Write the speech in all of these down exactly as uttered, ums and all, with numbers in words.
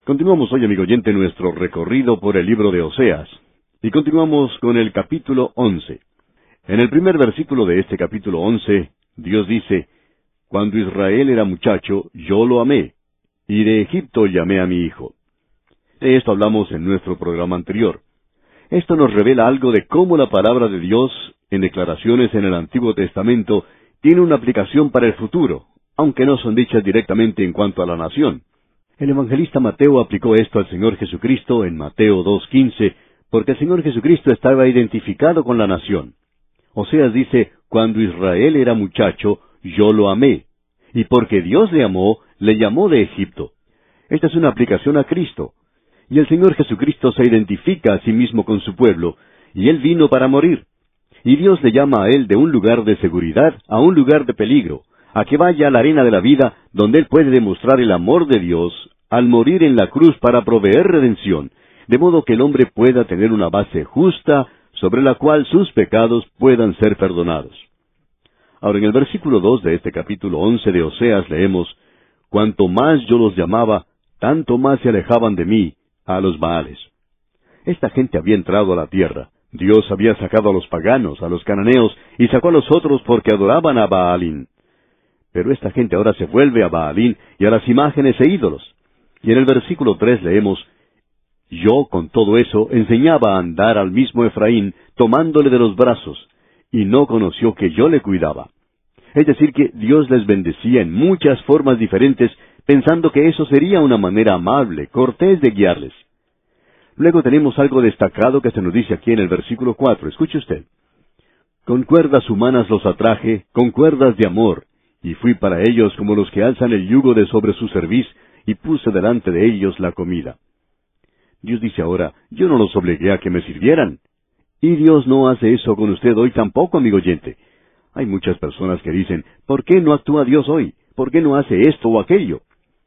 Continuamos hoy, amigo oyente, nuestro recorrido por el libro de Oseas, y continuamos con el capítulo once. En el primer versículo de este capítulo once, Dios dice, «Cuando Israel era muchacho, yo lo amé, y de Egipto llamé a mi hijo». De esto hablamos en nuestro programa anterior. Esto nos revela algo de cómo la palabra de Dios, en declaraciones en el Antiguo Testamento, tiene una aplicación para el futuro, aunque no son dichas directamente en cuanto a la nación. El evangelista Mateo aplicó esto al Señor Jesucristo en Mateo dos quince, porque el Señor Jesucristo estaba identificado con la nación. Oseas dice, «Cuando Israel era muchacho, yo lo amé, y porque Dios le amó, le llamó de Egipto». Esta es una aplicación a Cristo. Y el Señor Jesucristo se identifica a sí mismo con su pueblo, y Él vino para morir. Y Dios le llama a Él de un lugar de seguridad a un lugar de peligro, a que vaya a la arena de la vida, donde Él puede demostrar el amor de Dios al morir en la cruz para proveer redención, de modo que el hombre pueda tener una base justa sobre la cual sus pecados puedan ser perdonados. Ahora, en el versículo dos de este capítulo once de Oseas leemos, «Cuanto más yo los llamaba, tanto más se alejaban de mí, a los Baales». Esta gente había entrado a la tierra. Dios había sacado a los paganos, a los cananeos, y sacó a los otros porque adoraban a Baalín. Pero esta gente ahora se vuelve a Baalín y a las imágenes e ídolos. Y en el versículo tres leemos, «Yo, con todo eso, enseñaba a andar al mismo Efraín, tomándole de los brazos, y no conoció que yo le cuidaba». Es decir, que Dios les bendecía en muchas formas diferentes, pensando que eso sería una manera amable, cortés de guiarles. Luego tenemos algo destacado que se nos dice aquí en el versículo cuatro. Escuche usted. «Con cuerdas humanas los atraje, con cuerdas de amor, y fui para ellos como los que alzan el yugo de sobre su cerviz, y puse delante de ellos la comida». Dios dice ahora, yo no los obligué a que me sirvieran. Y Dios no hace eso con usted hoy tampoco, amigo oyente. Hay muchas personas que dicen, ¿por qué no actúa Dios hoy? ¿Por qué no hace esto o aquello?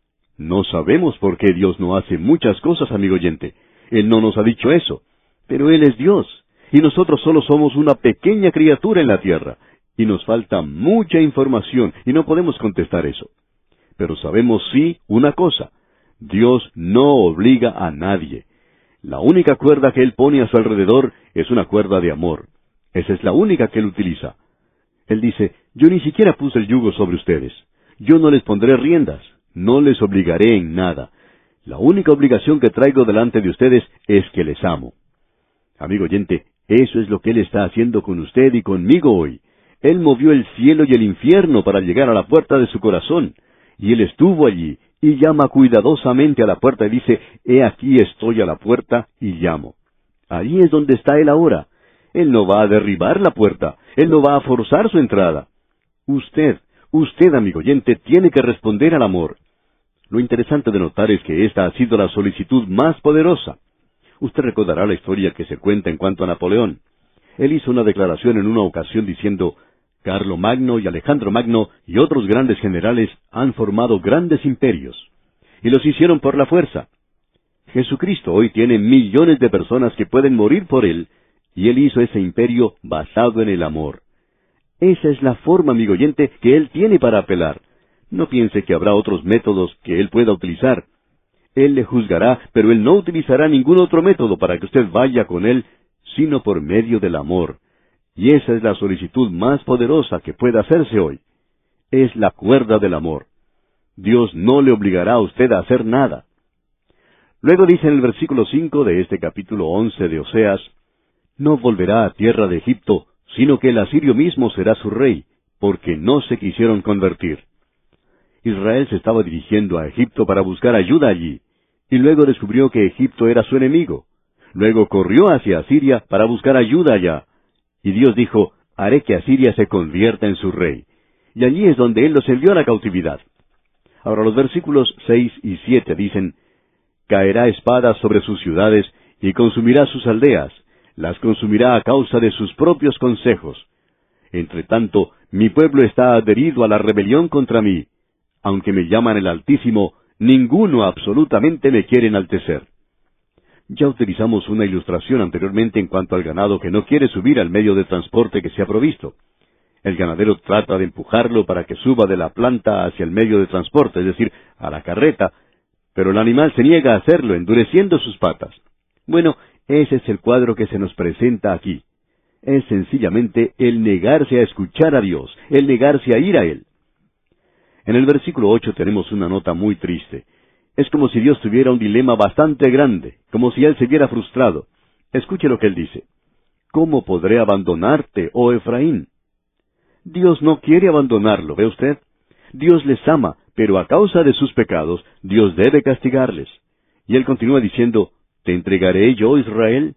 No sabemos por qué Dios no hace muchas cosas, amigo oyente. Él no nos ha dicho eso. Pero Él es Dios, y nosotros solo somos una pequeña criatura en la tierra, y nos falta mucha información, y no podemos contestar eso. Pero sabemos sí una cosa. Dios no obliga a nadie. La única cuerda que Él pone a su alrededor es una cuerda de amor. Esa es la única que Él utiliza. Él dice, yo ni siquiera puse el yugo sobre ustedes. Yo no les pondré riendas. No les obligaré en nada. La única obligación que traigo delante de ustedes es que les amo. Amigo oyente, eso es lo que Él está haciendo con usted y conmigo hoy. Él movió el cielo y el infierno para llegar a la puerta de su corazón. Y Él estuvo allí, y llama cuidadosamente a la puerta y dice, «He aquí estoy a la puerta y llamo». Allí es donde está Él ahora. Él no va a derribar la puerta. Él no va a forzar su entrada. Usted, usted, amigo oyente, tiene que responder al amor. Lo interesante de notar es que esta ha sido la solicitud más poderosa. Usted recordará la historia que se cuenta en cuanto a Napoleón. Él hizo una declaración en una ocasión diciendo, «Carlo Magno y Alejandro Magno y otros grandes generales han formado grandes imperios, y los hicieron por la fuerza. Jesucristo hoy tiene millones de personas que pueden morir por Él, y Él hizo ese imperio basado en el amor». Esa es la forma, amigo oyente, que Él tiene para apelar. No piense que habrá otros métodos que Él pueda utilizar. Él le juzgará, pero Él no utilizará ningún otro método para que usted vaya con Él, sino por medio del amor. Y esa es la solicitud más poderosa que puede hacerse hoy. Es la cuerda del amor. Dios no le obligará a usted a hacer nada. Luego dice en el versículo cinco de este capítulo once de Oseas, «No volverá a tierra de Egipto, sino que el asirio mismo será su rey, porque no se quisieron convertir». Israel se estaba dirigiendo a Egipto para buscar ayuda allí, y luego descubrió que Egipto era su enemigo. Luego corrió hacia Asiria para buscar ayuda allá. Y Dios dijo, «Haré que Asiria se convierta en su rey». Y allí es donde Él los envió a la cautividad. Ahora los versículos seis y siete dicen, «Caerá espada sobre sus ciudades, y consumirá sus aldeas, las consumirá a causa de sus propios consejos. Entre tanto, mi pueblo está adherido a la rebelión contra mí. Aunque me llaman el Altísimo, ninguno absolutamente me quiere enaltecer». Ya utilizamos una ilustración anteriormente en cuanto al ganado que no quiere subir al medio de transporte que se ha provisto. El ganadero trata de empujarlo para que suba de la planta hacia el medio de transporte, es decir, a la carreta, pero el animal se niega a hacerlo, endureciendo sus patas. Bueno, ese es el cuadro que se nos presenta aquí. Es sencillamente el negarse a escuchar a Dios, el negarse a ir a Él. En el versículo ocho tenemos una nota muy triste. Es como si Dios tuviera un dilema bastante grande, como si Él se viera frustrado. Escuche lo que Él dice. ¿Cómo podré abandonarte, oh Efraín? Dios no quiere abandonarlo, ¿ve usted? Dios les ama, pero a causa de sus pecados, Dios debe castigarles. Y Él continúa diciendo, ¿te entregaré yo, Israel?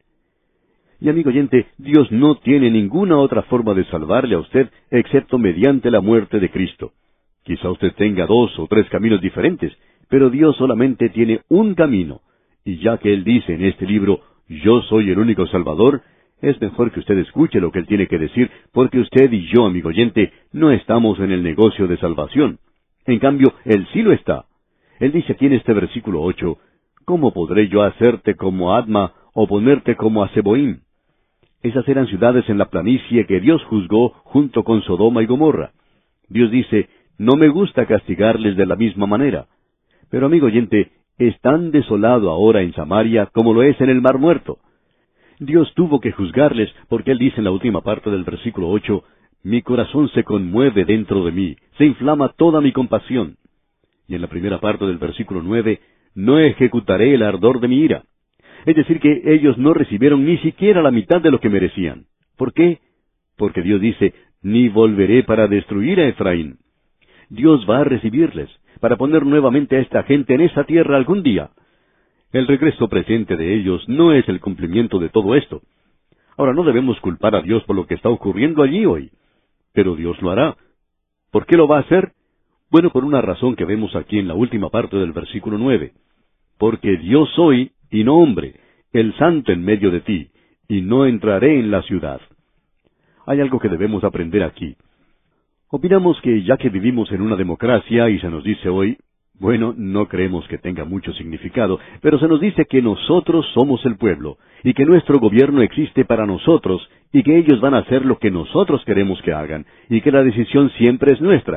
Y amigo oyente, Dios no tiene ninguna otra forma de salvarle a usted, excepto mediante la muerte de Cristo. Quizá usted tenga dos o tres caminos diferentes, pero Dios solamente tiene un camino. Y ya que Él dice en este libro, yo soy el único Salvador, es mejor que usted escuche lo que Él tiene que decir, porque usted y yo, amigo oyente, no estamos en el negocio de salvación. En cambio, Él sí lo está. Él dice aquí en este versículo ocho, ¿cómo podré yo hacerte como Adma o ponerte como a Zeboim? Esas eran ciudades en la planicie que Dios juzgó junto con Sodoma y Gomorra. Dios dice, no me gusta castigarles de la misma manera. Pero amigo oyente, es tan desolado ahora en Samaria como lo es en el Mar Muerto. Dios tuvo que juzgarles porque Él dice en la última parte del versículo ocho, mi corazón se conmueve dentro de mí, se inflama toda mi compasión. Y en la primera parte del versículo nueve, no ejecutaré el ardor de mi ira. Es decir, que ellos no recibieron ni siquiera la mitad de lo que merecían. ¿Por qué? Porque Dios dice, ni volveré para destruir a Efraín. Dios va a recibirles, para poner nuevamente a esta gente en esa tierra algún día. El regreso presente de ellos no es el cumplimiento de todo esto. Ahora, no debemos culpar a Dios por lo que está ocurriendo allí hoy. Pero Dios lo hará. ¿Por qué lo va a hacer? Bueno, por una razón que vemos aquí en la última parte del versículo nueve. Porque Dios soy, y no hombre, el santo en medio de ti, y no entraré en la ciudad. Hay algo que debemos aprender aquí. Opinamos que ya que vivimos en una democracia y se nos dice hoy, bueno, no creemos que tenga mucho significado, pero se nos dice que nosotros somos el pueblo, y que nuestro gobierno existe para nosotros, y que ellos van a hacer lo que nosotros queremos que hagan, y que la decisión siempre es nuestra.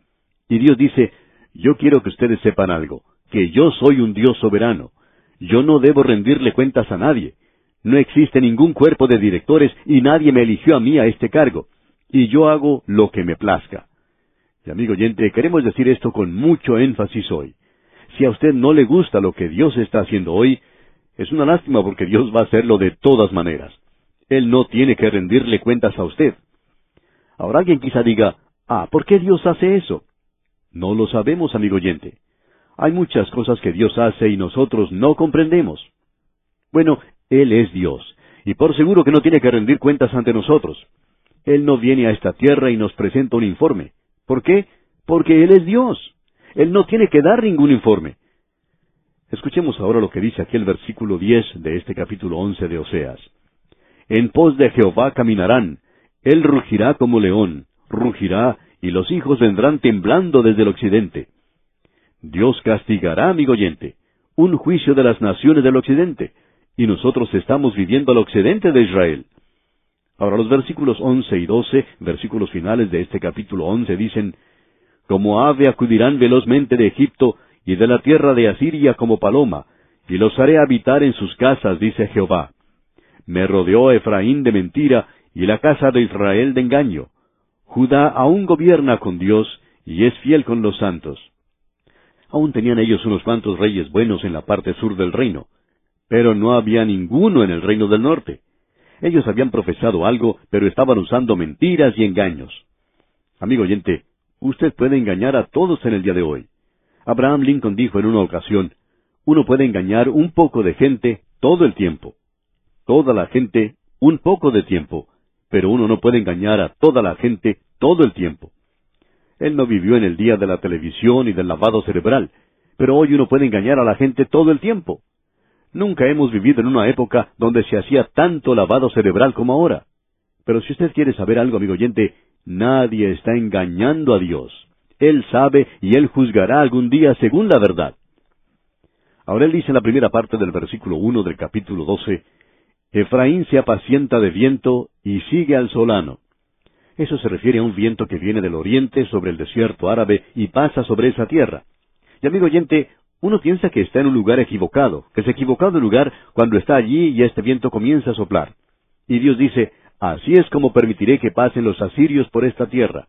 Y Dios dice, yo quiero que ustedes sepan algo, que yo soy un Dios soberano. Yo no debo rendirle cuentas a nadie. No existe ningún cuerpo de directores y nadie me eligió a mí a este cargo. Y yo hago lo que me plazca. Y amigo oyente, queremos decir esto con mucho énfasis hoy. Si a usted no le gusta lo que Dios está haciendo hoy, es una lástima porque Dios va a hacerlo de todas maneras. Él no tiene que rendirle cuentas a usted. Ahora alguien quizá diga, ah, ¿por qué Dios hace eso? No lo sabemos, amigo oyente. Hay muchas cosas que Dios hace y nosotros no comprendemos. Bueno, Él es Dios, y por seguro que no tiene que rendir cuentas ante nosotros. Él no viene a esta tierra y nos presenta un informe. ¿Por qué? Porque Él es Dios. Él no tiene que dar ningún informe. Escuchemos ahora lo que dice aquí el versículo diez de este capítulo once de Oseas. En pos de Jehová caminarán, Él rugirá como león, rugirá, y los hijos vendrán temblando desde el occidente. Dios castigará, amigo oyente, un juicio de las naciones del occidente, y nosotros estamos viviendo al occidente de Israel. Ahora los versículos once y doce, versículos finales de este capítulo once, dicen, como ave acudirán velozmente de Egipto, y de la tierra de Asiria como paloma, y los haré habitar en sus casas, dice Jehová. Me rodeó Efraín de mentira, y la casa de Israel de engaño. Judá aún gobierna con Dios, y es fiel con los santos. Aún tenían ellos unos cuantos reyes buenos en la parte sur del reino, pero no había ninguno en el reino del norte. Ellos habían profesado algo, pero estaban usando mentiras y engaños. Amigo oyente, usted puede engañar a todos en el día de hoy. Abraham Lincoln dijo en una ocasión, uno puede engañar un poco de gente todo el tiempo. Toda la gente, un poco de tiempo, pero uno no puede engañar a toda la gente todo el tiempo. Él no vivió en el día de la televisión y del lavado cerebral, pero hoy uno puede engañar a la gente todo el tiempo. Nunca hemos vivido en una época donde se hacía tanto lavado cerebral como ahora. Pero si usted quiere saber algo, amigo oyente, nadie está engañando a Dios. Él sabe y Él juzgará algún día según la verdad. Ahora Él dice en la primera parte del versículo uno del capítulo doce, Efraín se apacienta de viento y sigue al solano. Eso se refiere a un viento que viene del oriente sobre el desierto árabe y pasa sobre esa tierra. Y amigo oyente, Uno piensa que está en un lugar equivocado, que se equivocado de lugar cuando está allí y este viento comienza a soplar. Y Dios dice, así es como permitiré que pasen los asirios por esta tierra.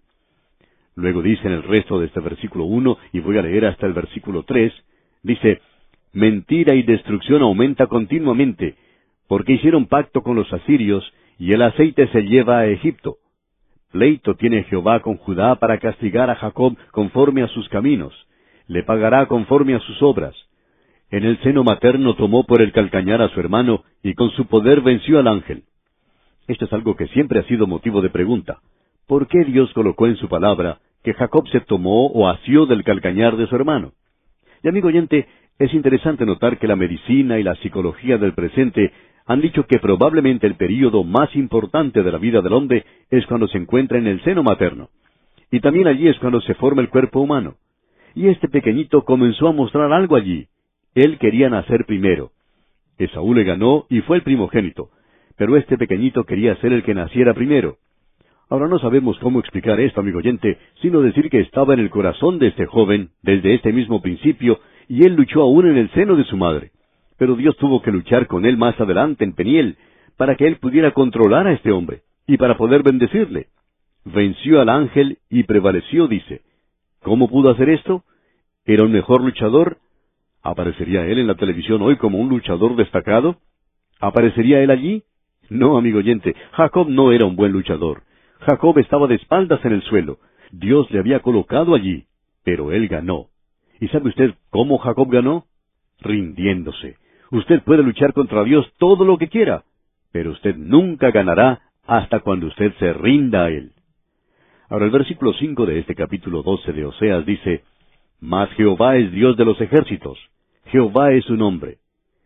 Luego dice en el resto de este versículo uno, y voy a leer hasta el versículo tres, dice, mentira y destrucción aumenta continuamente, porque hicieron pacto con los asirios, y el aceite se lleva a Egipto. Pleito tiene Jehová con Judá para castigar a Jacob conforme a sus caminos. Le pagará conforme a sus obras. En el seno materno tomó por el calcañar a su hermano, y con su poder venció al ángel. Esto es algo que siempre ha sido motivo de pregunta. ¿Por qué Dios colocó en su palabra que Jacob se tomó o asió del calcañar de su hermano? Y amigo oyente, es interesante notar que la medicina y la psicología del presente han dicho que probablemente el período más importante de la vida del hombre es cuando se encuentra en el seno materno. Y también allí es cuando se forma el cuerpo humano. Y este pequeñito comenzó a mostrar algo allí. Él quería nacer primero. Esaú le ganó y fue el primogénito. Pero este pequeñito quería ser el que naciera primero. Ahora no sabemos cómo explicar esto, amigo oyente, sino decir que estaba en el corazón de este joven, desde este mismo principio, y él luchó aún en el seno de su madre. Pero Dios tuvo que luchar con él más adelante en Peniel, para que él pudiera controlar a este hombre, y para poder bendecirle. Venció al ángel y prevaleció, dice. ¿Cómo pudo hacer esto? ¿Era un mejor luchador? ¿Aparecería él en la televisión hoy como un luchador destacado? ¿Aparecería él allí? No, amigo oyente, Jacob no era un buen luchador. Jacob estaba de espaldas en el suelo. Dios le había colocado allí, pero él ganó. ¿Y sabe usted cómo Jacob ganó? Rindiéndose. Usted puede luchar contra Dios todo lo que quiera, pero usted nunca ganará hasta cuando usted se rinda a Él. Ahora el versículo cinco de este capítulo doce de Oseas dice, Mas Jehová es Dios de los ejércitos, Jehová es su nombre.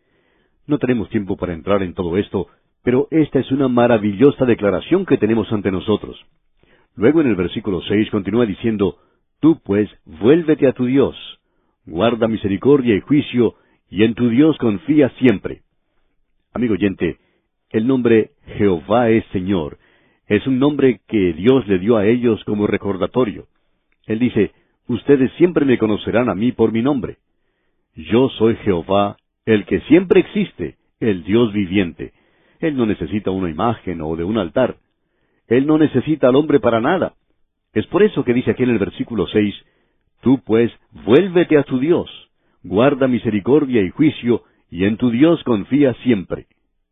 No tenemos tiempo para entrar en todo esto, pero esta es una maravillosa declaración que tenemos ante nosotros. Luego en el versículo seis continúa diciendo, Tú pues, vuélvete a tu Dios, guarda misericordia y juicio, y en tu Dios confía siempre. Amigo oyente, el nombre Jehová es Señor. Es un nombre que Dios le dio a ellos como recordatorio. Él dice, ustedes siempre me conocerán a mí por mi nombre. Yo soy Jehová, el que siempre existe, el Dios viviente. Él no necesita una imagen o de un altar. Él no necesita al hombre para nada. Es por eso que dice aquí en el versículo seis, Tú pues, vuélvete a tu Dios, guarda misericordia y juicio, y en tu Dios confía siempre.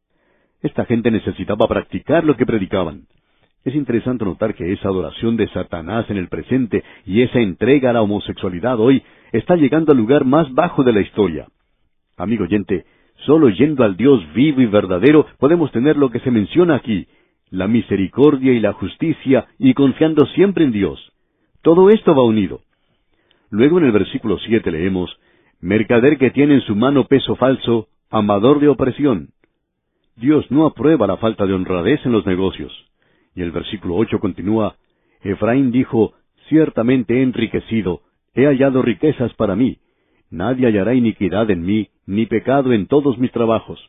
Esta gente necesitaba practicar lo que predicaban. Es interesante notar que esa adoración de Satanás en el presente y esa entrega a la homosexualidad hoy está llegando al lugar más bajo de la historia. Amigo oyente, solo yendo al Dios vivo y verdadero podemos tener lo que se menciona aquí, la misericordia y la justicia, y confiando siempre en Dios. Todo esto va unido. Luego en el versículo siete leemos, Mercader que tiene en su mano peso falso, amador de opresión. Dios no aprueba la falta de honradez en los negocios. Y el versículo ocho continúa, Efraín dijo, Ciertamente he enriquecido, he hallado riquezas para mí. Nadie hallará iniquidad en mí, ni pecado en todos mis trabajos.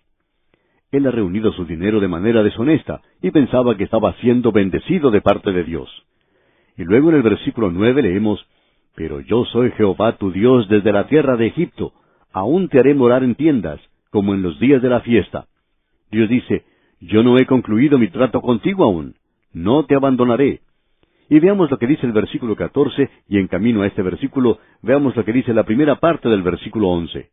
Él ha reunido su dinero de manera deshonesta, y pensaba que estaba siendo bendecido de parte de Dios. Y luego en el versículo nueve leemos, Pero yo soy Jehová tu Dios desde la tierra de Egipto, aún te haré morar en tiendas, como en los días de la fiesta. Dios dice, Yo no he concluido mi trato contigo aún, no te abandonaré. Y veamos lo que dice el versículo catorce, y en camino a este versículo, veamos lo que dice la primera parte del versículo once.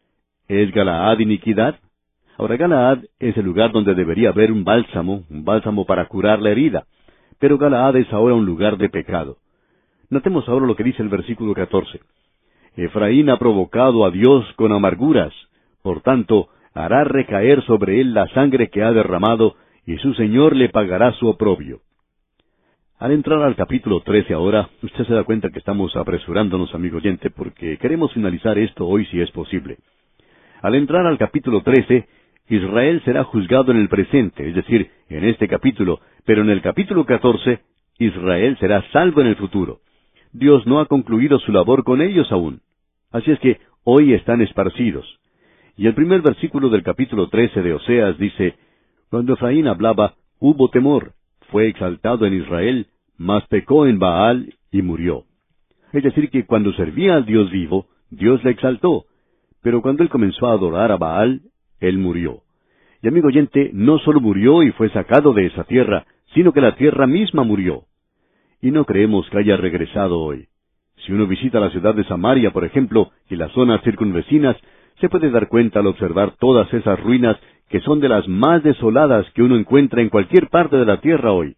¿Es Galaad iniquidad? Ahora Galaad es el lugar donde debería haber un bálsamo, un bálsamo para curar la herida. Pero Galaad es ahora un lugar de pecado. Notemos ahora lo que dice el versículo catorce. Efraín ha provocado a Dios con amarguras, por tanto, hará recaer sobre él la sangre que ha derramado, y su Señor le pagará su oprobio. Al entrar al capítulo trece ahora, usted se da cuenta que estamos apresurándonos, amigo oyente, porque queremos finalizar esto hoy si es posible. Al entrar al capítulo trece, Israel será juzgado en el presente, es decir, en este capítulo, pero en el capítulo catorce, Israel será salvo en el futuro. Dios no ha concluido su labor con ellos aún. Así es que hoy están esparcidos. Y el primer versículo del capítulo trece de Oseas dice, Cuando Efraín hablaba, hubo temor, fue exaltado en Israel, mas pecó en Baal y murió. Es decir, que cuando servía al Dios vivo, Dios le exaltó, Pero cuando él comenzó a adorar a Baal, él murió. Y amigo oyente, no solo murió y fue sacado de esa tierra, sino que la tierra misma murió. Y no creemos que haya regresado hoy. Si uno visita la ciudad de Samaria, por ejemplo, y las zonas circunvecinas, se puede dar cuenta al observar todas esas ruinas que son de las más desoladas que uno encuentra en cualquier parte de la tierra hoy.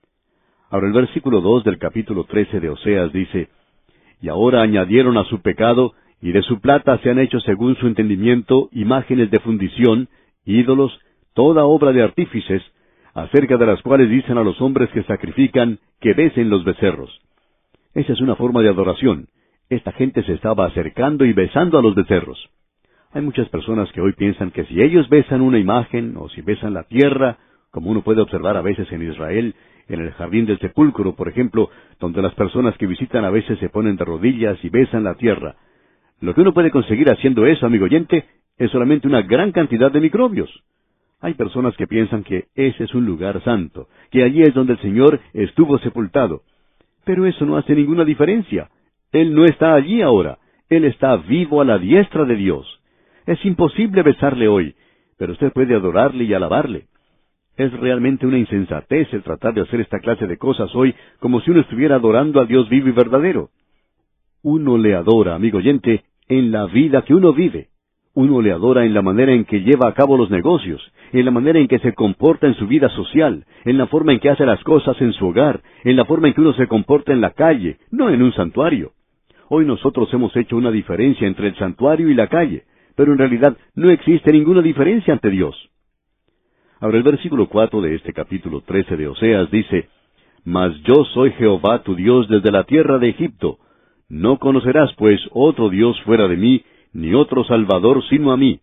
Ahora el versículo dos del capítulo trece de Oseas dice, «Y ahora añadieron a su pecado, y de su plata se han hecho según su entendimiento imágenes de fundición, ídolos, toda obra de artífices, acerca de las cuales dicen a los hombres que sacrifican, que besen los becerros». Esa es una forma de adoración. Esta gente se estaba acercando y besando a los becerros. Hay muchas personas que hoy piensan que si ellos besan una imagen, o si besan la tierra, como uno puede observar a veces en Israel, en el jardín del sepulcro, por ejemplo, donde las personas que visitan a veces se ponen de rodillas y besan la tierra. Lo que uno puede conseguir haciendo eso, amigo oyente, es solamente una gran cantidad de microbios. Hay personas que piensan que ese es un lugar santo, que allí es donde el Señor estuvo sepultado. Pero eso no hace ninguna diferencia. Él no está allí ahora. Él está vivo a la diestra de Dios. Es imposible besarle hoy, pero usted puede adorarle y alabarle. Es realmente una insensatez el tratar de hacer esta clase de cosas hoy como si uno estuviera adorando a Dios vivo y verdadero. Uno le adora, amigo oyente, en la vida que uno vive. Uno le adora en la manera en que lleva a cabo los negocios, en la manera en que se comporta en su vida social, en la forma en que hace las cosas en su hogar, en la forma en que uno se comporta en la calle, no en un santuario. Hoy nosotros hemos hecho una diferencia entre el santuario y la calle, pero en realidad no existe ninguna diferencia ante Dios. Ahora el versículo cuatro de este capítulo trece de Oseas dice, «Mas yo soy Jehová tu Dios desde la tierra de Egipto. No conocerás pues otro Dios fuera de mí, ni otro Salvador sino a mí».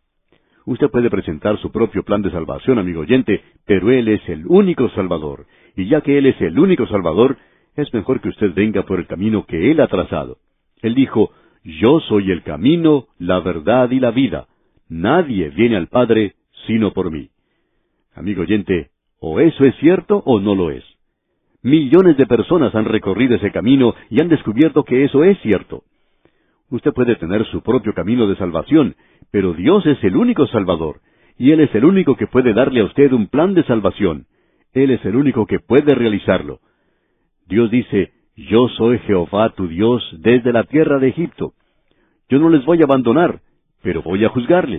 Usted puede presentar su propio plan de salvación, amigo oyente, pero Él es el único Salvador. Y ya que Él es el único Salvador, es mejor que usted venga por el camino que Él ha trazado. Él dijo, «Yo soy el camino, la verdad y la vida. Nadie viene al Padre sino por mí». Amigo oyente, o eso es cierto o no lo es. Millones de personas han recorrido ese camino y han descubierto que eso es cierto. Usted puede tener su propio camino de salvación, pero Dios es el único Salvador, y Él es el único que puede darle a usted un plan de salvación. Él es el único que puede realizarlo. Dios dice, «Yo soy Jehová tu Dios desde la tierra de Egipto». Yo no les voy a abandonar, pero voy a juzgarles.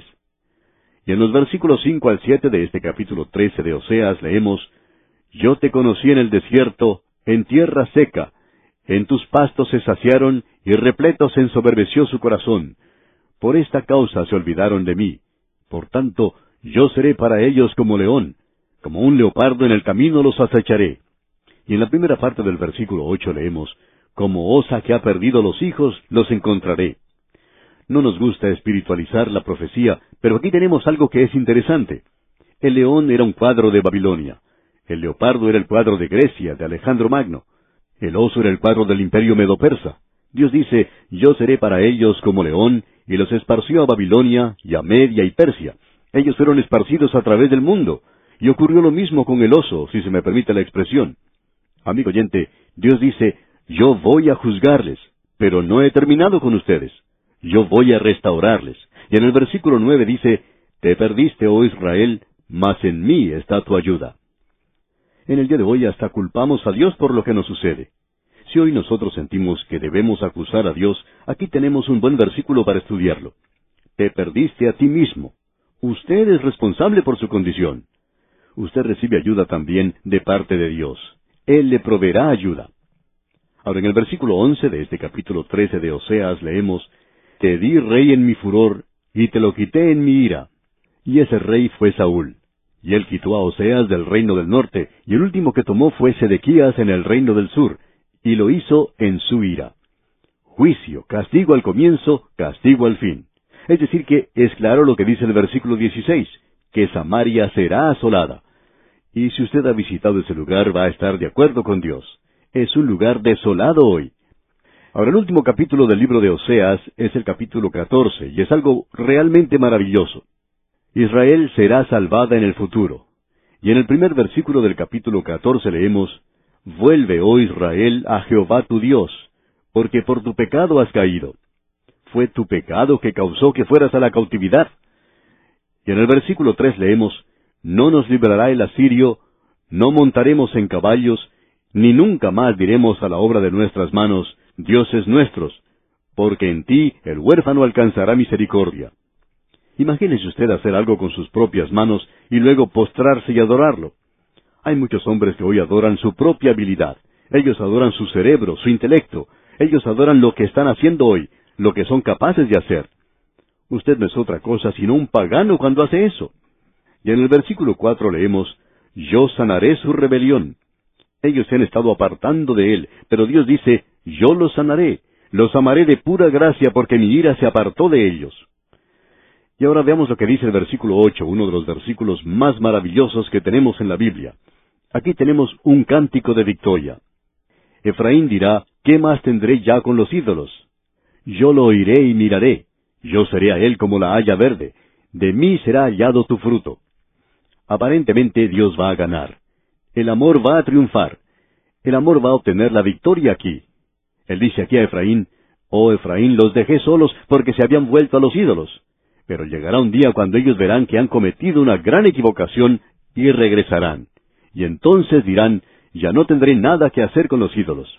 Y en los versículos cinco al siete de este capítulo trece de Oseas leemos, «Yo te conocí en el desierto, en tierra seca. En tus pastos se saciaron, y repleto se ensoberbeció su corazón. Por esta causa se olvidaron de mí. Por tanto, yo seré para ellos como león. Como un leopardo en el camino los acecharé». Y en la primera parte del versículo ocho leemos, «Como osa que ha perdido los hijos, los encontraré». No nos gusta espiritualizar la profecía, pero aquí tenemos algo que es interesante. El león era un cuadro de Babilonia. El leopardo era el cuadro de Grecia, de Alejandro Magno. El oso era el cuadro del imperio medo-persa. Dios dice, «Yo seré para ellos como león», y los esparció a Babilonia, y a Media y Persia. Ellos fueron esparcidos a través del mundo. Y ocurrió lo mismo con el oso, si se me permite la expresión. Amigo oyente, Dios dice, «Yo voy a juzgarles, pero no he terminado con ustedes. Yo voy a restaurarles». Y en el versículo nueve dice, «Te perdiste, oh Israel, mas en mí está tu ayuda». En el día de hoy hasta culpamos a Dios por lo que nos sucede. Si hoy nosotros sentimos que debemos acusar a Dios, aquí tenemos un buen versículo para estudiarlo. Te perdiste a ti mismo. Usted es responsable por su condición. Usted recibe ayuda también de parte de Dios. Él le proveerá ayuda. Ahora en el versículo once de este capítulo trece de Oseas leemos, «Te di rey en mi furor, y te lo quité en mi ira». Y ese rey fue Saúl. Y él quitó a Oseas del reino del norte, y el último que tomó fue Sedequías en el reino del sur, y lo hizo en su ira. Juicio, castigo al comienzo, castigo al fin. Es decir que es claro lo que dice el versículo dieciséis, que Samaria será asolada. Y si usted ha visitado ese lugar, va a estar de acuerdo con Dios. Es un lugar desolado hoy. Ahora, el último capítulo del libro de Oseas es el capítulo catorce, y es algo realmente maravilloso. Israel será salvada en el futuro. Y en el primer versículo del capítulo catorce leemos, «Vuelve, oh Israel, a Jehová tu Dios, porque por tu pecado has caído. Fue tu pecado que causó que fueras a la cautividad. Y en el versículo tres leemos, no nos librará el asirio, no montaremos en caballos, ni nunca más diremos a la obra de nuestras manos, dioses nuestros, porque en ti el huérfano alcanzará misericordia. Imagínese usted hacer algo con sus propias manos y luego postrarse y adorarlo. Hay muchos hombres que hoy adoran su propia habilidad. Ellos adoran su cerebro, su intelecto. Ellos adoran lo que están haciendo hoy, lo que son capaces de hacer. Usted no es otra cosa sino un pagano cuando hace eso. Y en el versículo cuatro leemos, yo sanaré su rebelión. Ellos se han estado apartando de él, pero Dios dice, yo los sanaré, los amaré de pura gracia porque mi ira se apartó de ellos. Y ahora veamos lo que dice el versículo ocho, uno de los versículos más maravillosos que tenemos en la Biblia. Aquí tenemos un cántico de victoria. Efraín dirá, ¿qué más tendré ya con los ídolos? Yo lo oiré y miraré. Yo seré a él como la haya verde. De mí será hallado tu fruto. Aparentemente Dios va a ganar. El amor va a triunfar. El amor va a obtener la victoria aquí. Él dice aquí a Efraín, oh Efraín, los dejé solos porque se habían vuelto a los ídolos. Pero llegará un día cuando ellos verán que han cometido una gran equivocación y regresarán. Y entonces dirán, ya no tendré nada que hacer con los ídolos.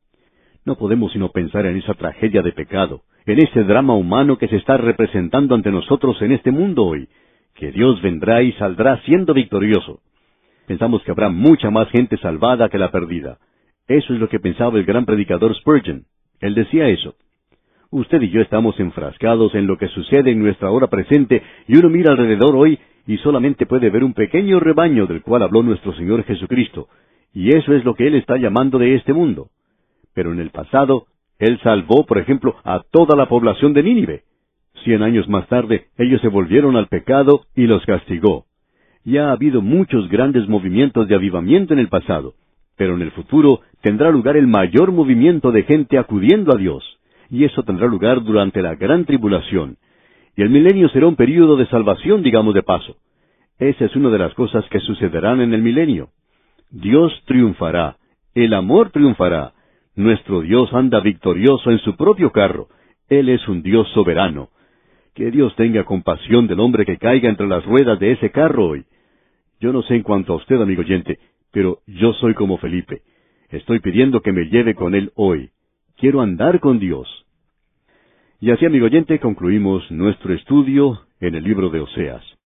No podemos sino pensar en esa tragedia de pecado, en ese drama humano que se está representando ante nosotros en este mundo hoy, que Dios vendrá y saldrá siendo victorioso. Pensamos que habrá mucha más gente salvada que la perdida. Eso es lo que pensaba el gran predicador Spurgeon. Él decía eso. Usted y yo estamos enfrascados en lo que sucede en nuestra hora presente, y uno mira alrededor hoy y solamente puede ver un pequeño rebaño del cual habló nuestro Señor Jesucristo, y eso es lo que Él está llamando de este mundo. Pero en el pasado, Él salvó, por ejemplo, a toda la población de Nínive. Cien años más tarde, ellos se volvieron al pecado y los castigó. Ya ha habido muchos grandes movimientos de avivamiento en el pasado, pero en el futuro tendrá lugar el mayor movimiento de gente acudiendo a Dios, y eso tendrá lugar durante la gran tribulación. Y el milenio será un período de salvación, digamos de paso. Esa es una de las cosas que sucederán en el milenio. Dios triunfará, el amor triunfará. Nuestro Dios anda victorioso en su propio carro. Él es un Dios soberano. Que Dios tenga compasión del hombre que caiga entre las ruedas de ese carro hoy. Yo no sé en cuanto a usted, amigo oyente, pero yo soy como Felipe. Estoy pidiendo que me lleve con él hoy. Quiero andar con Dios. Y así, amigo oyente, concluimos nuestro estudio en el libro de Oseas.